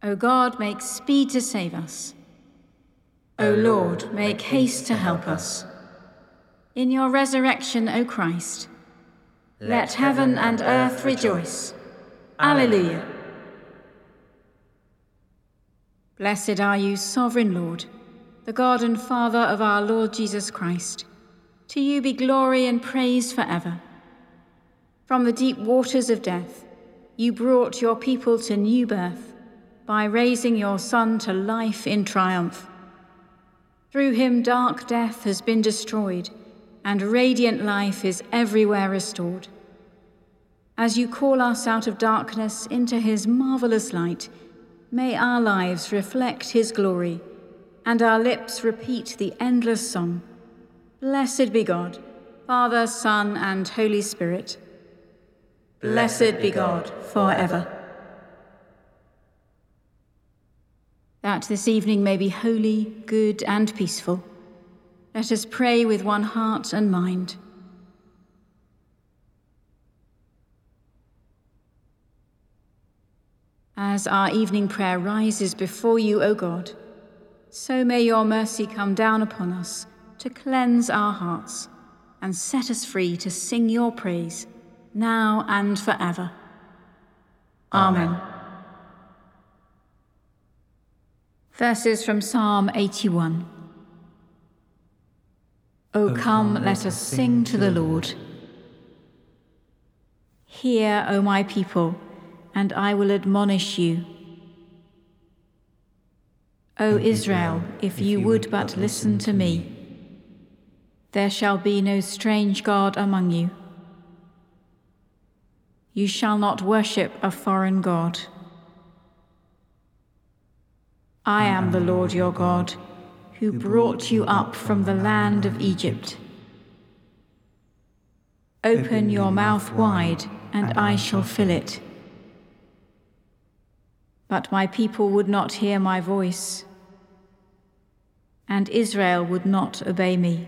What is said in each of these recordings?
O God, make speed to save us. O Lord, make haste to help us. In your resurrection, O Christ, let heaven and earth rejoice. Alleluia. Blessed are you, sovereign Lord, the God and Father of our Lord Jesus Christ. To you be glory and praise forever. From the deep waters of death, you brought your people to new birth by raising your Son to life in triumph. Through him, dark death has been destroyed, and radiant life is everywhere restored. As you call us out of darkness into his marvelous light, may our lives reflect his glory, and our lips repeat the endless song. Blessed be God, Father, Son, and Holy Spirit. Blessed be God forever. That this evening may be holy, good, and peaceful, let us pray with one heart and mind. As our evening prayer rises before you, O God, so may your mercy come down upon us to cleanse our hearts and set us free to sing your praise, now and forever. Amen. Verses from Psalm 81. O come, let us sing to the Lord. Hear, O my people, and I will admonish you. O Israel, if you would but listen to me, there shall be no strange god among you. You shall not worship a foreign god. I am the Lord your God, who brought you up from the land of Egypt. Open your mouth wide, and I shall fill it. But my people would not hear my voice, and Israel would not obey me.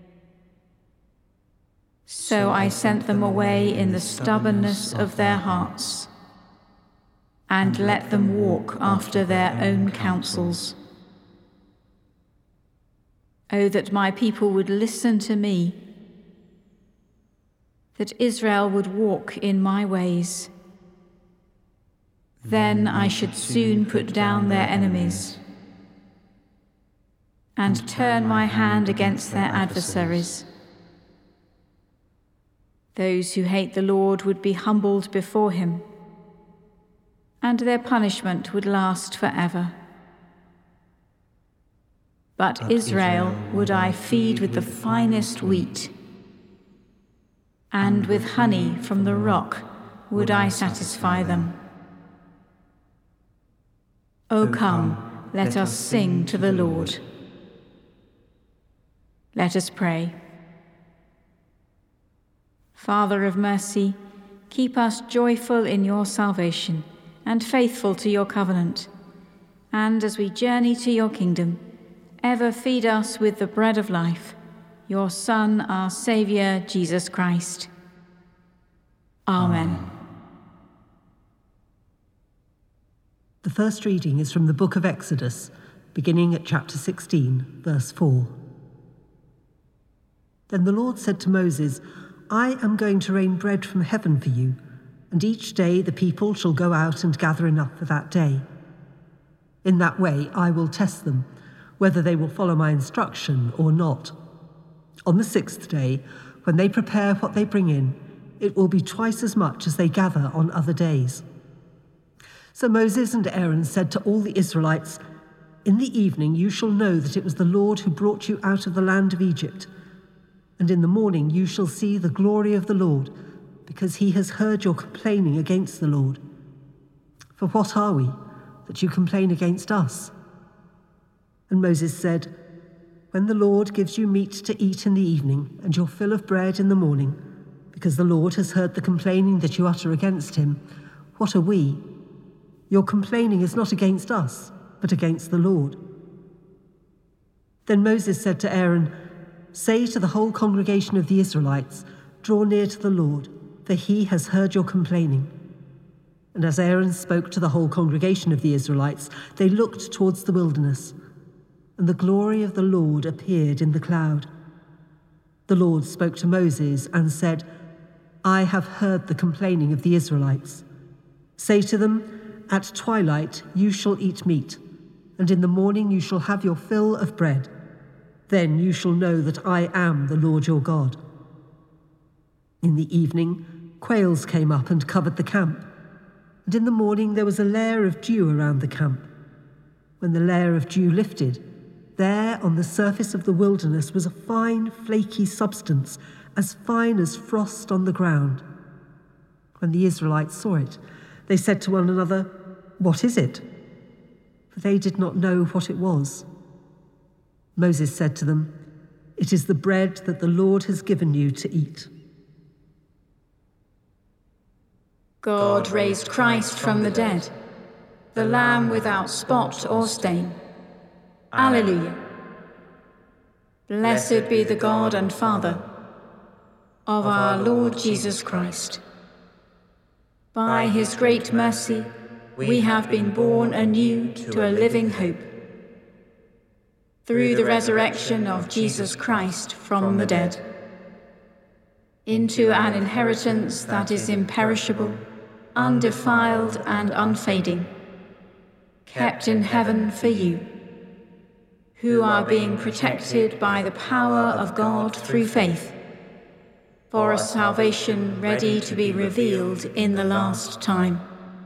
So I sent them away in the stubbornness of their hearts, and let them walk after their own counsels. Oh, that my people would listen to me, that Israel would walk in my ways. Then I should soon put down their enemies and turn my hand against their adversaries. Those who hate the Lord would be humbled before him, and their punishment would last forever. But Israel would I feed with the finest wheat, and with honey from the rock would I satisfy them. O come, let us sing to the Lord. Let us pray. Father of mercy, keep us joyful in your salvation and faithful to your covenant. And as we journey to your kingdom, ever feed us with the bread of life, your Son, our Saviour, Jesus Christ. Amen. The first reading is from the book of Exodus, beginning at chapter 16, verse 4. Then the Lord said to Moses, I am going to rain bread from heaven for you, and each day the people shall go out and gather enough for that day. In that way I will test them, whether they will follow my instruction or not. On the sixth day, when they prepare what they bring in, it will be twice as much as they gather on other days. So Moses and Aaron said to all the Israelites, In the evening you shall know that it was the Lord who brought you out of the land of Egypt. And in the morning you shall see the glory of the Lord, because he has heard your complaining against the Lord. For what are we, that you complain against us? And Moses said, When the Lord gives you meat to eat in the evening, and your fill of bread in the morning, because the Lord has heard the complaining that you utter against him, what are we? Your complaining is not against us, but against the Lord. Then Moses said to Aaron, Say to the whole congregation of the Israelites, Draw near to the Lord, for he has heard your complaining. And as Aaron spoke to the whole congregation of the Israelites, they looked towards the wilderness, and the glory of the Lord appeared in the cloud. The Lord spoke to Moses and said, I have heard the complaining of the Israelites. Say to them, at twilight you shall eat meat, and in the morning you shall have your fill of bread. Then you shall know that I am the Lord your God. In the evening, quails came up and covered the camp, and in the morning there was a layer of dew around the camp. When the layer of dew lifted, there on the surface of the wilderness was a fine, flaky substance, as fine as frost on the ground. When the Israelites saw it, they said to one another, What is it? For they did not know what it was. Moses said to them, It is the bread that the Lord has given you to eat. God raised Christ from the dead, the Lamb without spot or stain. Alleluia. Blessed be the God and Father of our Lord Jesus Christ. By his great mercy, we have been born anew to a living hope, through the resurrection of Jesus Christ from the dead, into an inheritance that is imperishable, undefiled and unfading, kept in heaven for you, who are being protected by the power of God through faith, for a salvation ready to be revealed in the last time.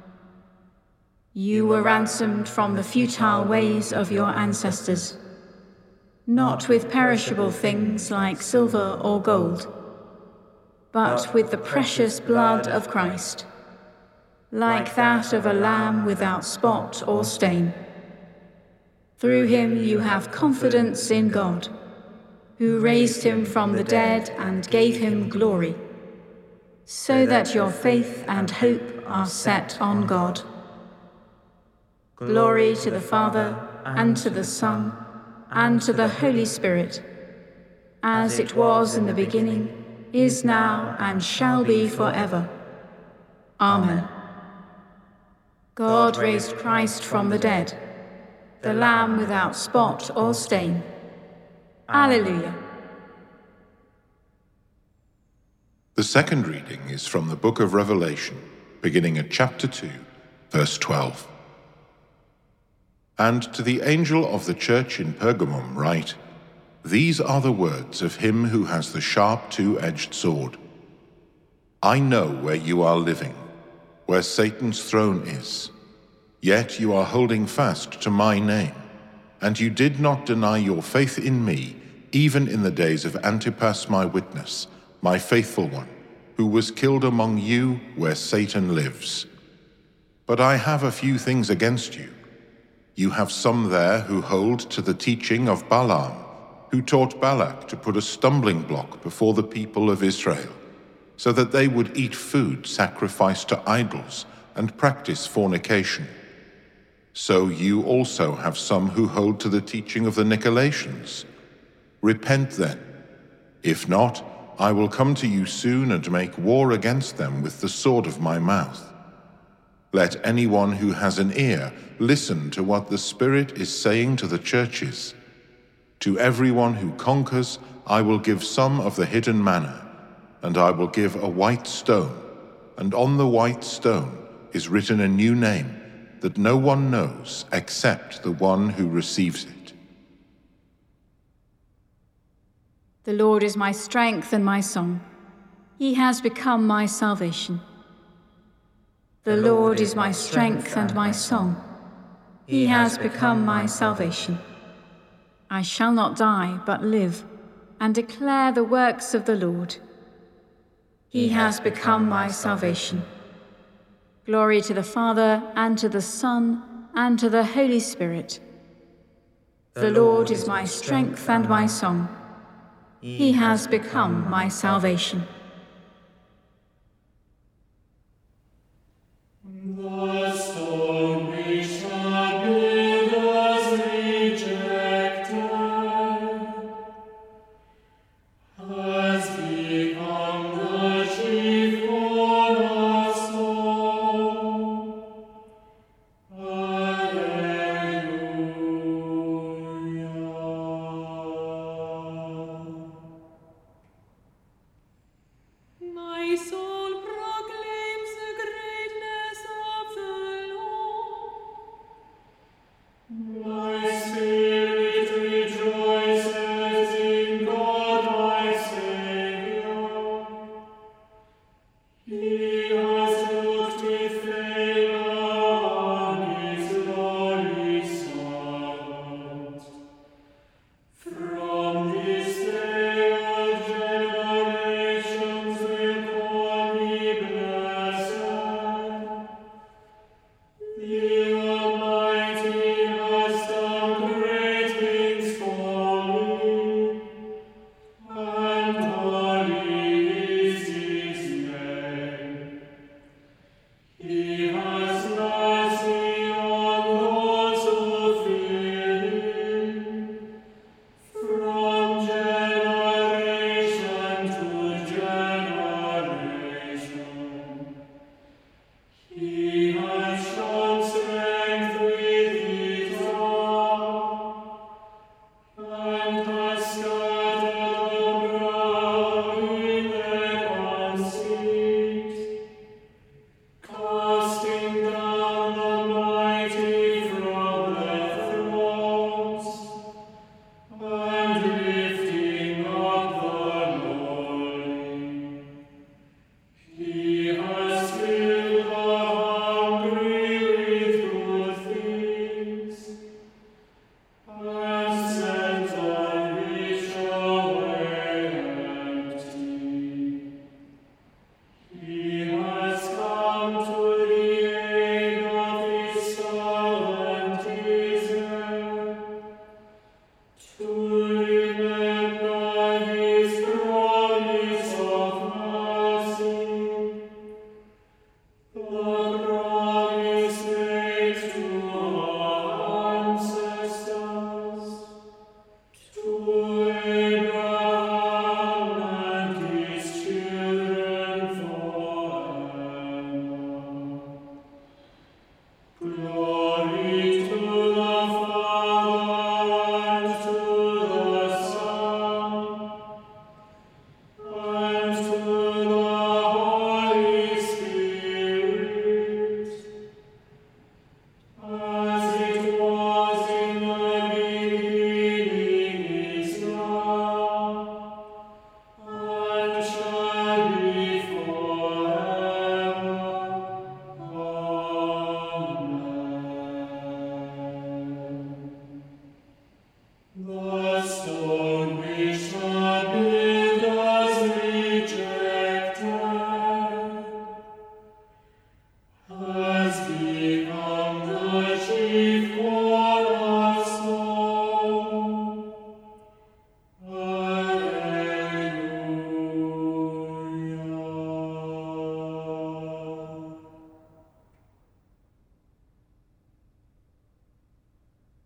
You were ransomed from the futile ways of your ancestors, not with perishable things like silver or gold, but with the precious blood of Christ, like that of a lamb without spot or stain. Through him you have confidence in God, who raised him from the dead and gave him glory, so that your faith and hope are set on God. Glory to the Father, and to the Son, and to the Holy Spirit, as it was in the beginning, is now, and shall be forever. Amen. God raised Christ from the dead, the Lamb without spot or stain. Alleluia. The second reading is from the book of Revelation, beginning at chapter 2, verse 12. And to the angel of the church in Pergamum write, These are the words of him who has the sharp two-edged sword. I know where you are living, where Satan's throne is. Yet you are holding fast to my name, and you did not deny your faith in me, even in the days of Antipas my witness, my faithful one, who was killed among you where Satan lives. But I have a few things against you. You have some there who hold to the teaching of Balaam, who taught Balak to put a stumbling block before the people of Israel, so that they would eat food sacrificed to idols and practice fornication. So you also have some who hold to the teaching of the Nicolaitans. Repent then. If not, I will come to you soon and make war against them with the sword of my mouth. Let anyone who has an ear listen to what the Spirit is saying to the churches. To everyone who conquers, I will give some of the hidden manna, and I will give a white stone, and on the white stone is written a new name that no one knows except the one who receives it. The Lord is my strength and my song. He has become my salvation. The Lord is my strength and my song. He has become my salvation. I shall not die, but live, and declare the works of the Lord. He has become my salvation. Glory to the Father, and to the Son, and to the Holy Spirit. The Lord is my strength and my song. He has become my salvation. The stone which the builders rejected has become the chief cornerstone.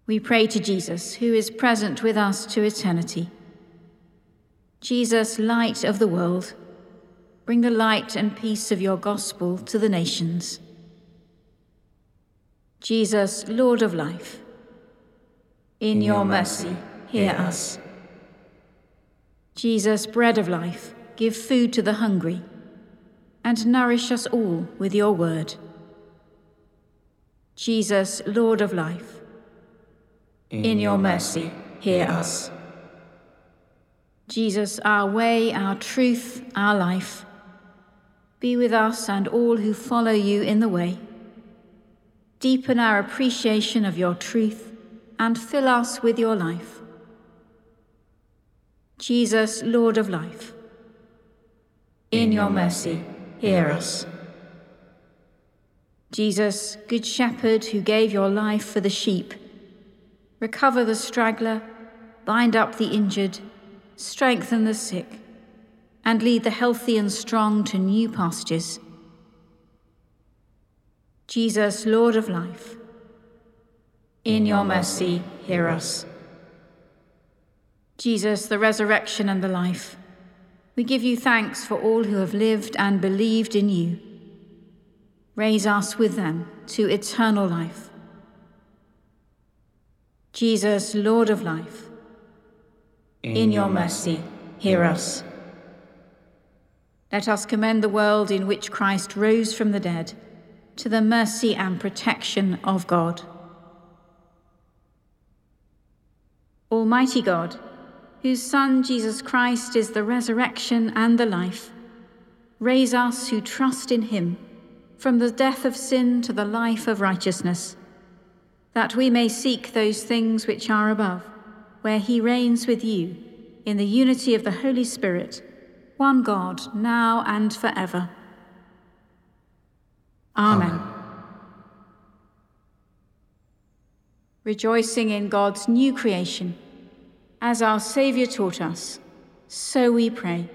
We pray to Jesus, who is present with us to eternity. Jesus, light of the world, bring the light and peace of your gospel to the nations. Jesus, Lord of life, in your mercy, hear us. Jesus, bread of life, give food to the hungry, and nourish us all with your word. Jesus, Lord of life, in your mercy, hear us. Jesus, our way, our truth, our life, be with us and all who follow you in the way. Deepen our appreciation of your truth and fill us with your life. Jesus, Lord of life, in your mercy, hear us. Jesus, Good Shepherd who gave your life for the sheep, recover the straggler, bind up the injured, strengthen the sick, and lead the healthy and strong to new pastures. Jesus, Lord of life, in your mercy, hear us. Jesus, the resurrection and the life, we give you thanks for all who have lived and believed in you. Raise us with them to eternal life. Jesus, Lord of life, in your mercy, hear us. Let us commend the world in which Christ rose from the dead to the mercy and protection of God. Almighty God, whose Son Jesus Christ is the resurrection and the life, raise us who trust in him from the death of sin to the life of righteousness, that we may seek those things which are above, where he reigns with you in the unity of the Holy Spirit, one God, now and forever. Amen. Rejoicing in God's new creation, as our Saviour taught us, so we pray.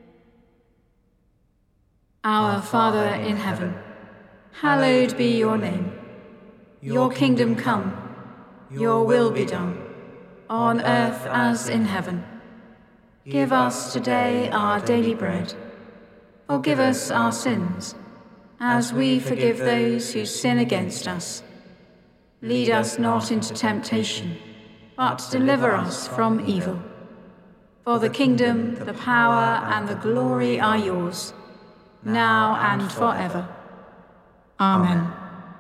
Our Father in heaven, hallowed be your name. Your kingdom come, your will be done, on earth as in heaven. Give us today our daily bread. Forgive us our sins, as we forgive those who sin against us. Lead us not into temptation, but deliver us from evil. For the kingdom, the power, and the glory are yours, now and forever. Amen.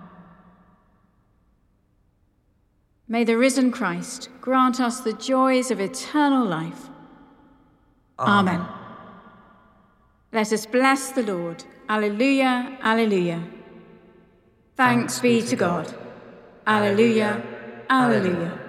May the risen Christ grant us the joys of eternal life. Amen. Let us bless the Lord. Alleluia, alleluia. Thanks be to God. Alleluia, alleluia.